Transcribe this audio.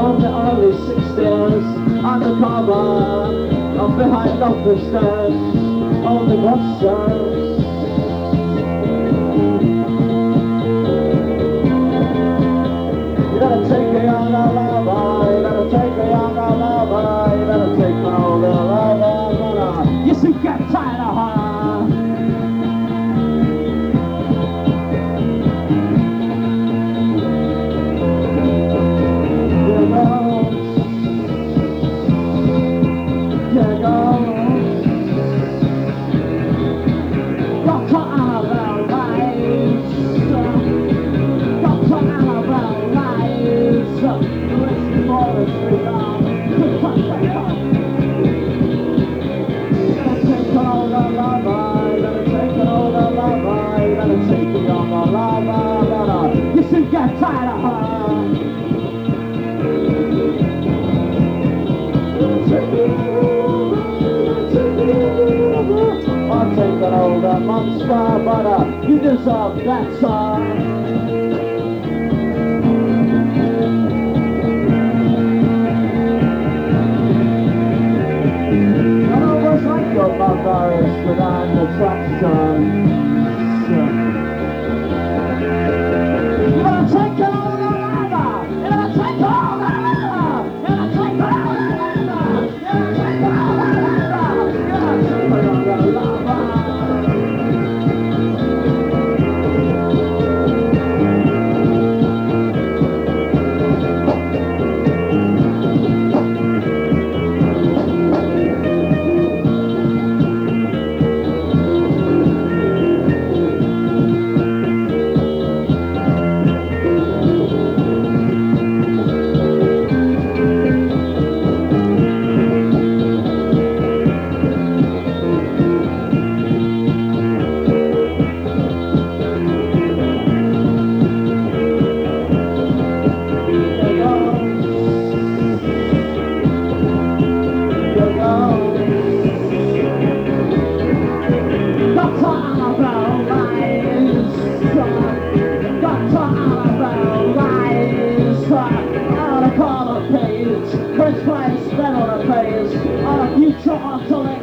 of the early 60s, undercover, I'm behind officers, all the bosses. You better take a younger lover, you better take a younger lover, you better take an older lover. You soon get tired of her. You should get tired of her. I'll take an older monster, but you deserve that song. I always like your barbarians without attraction. French fries spread on a page on a future oscillation.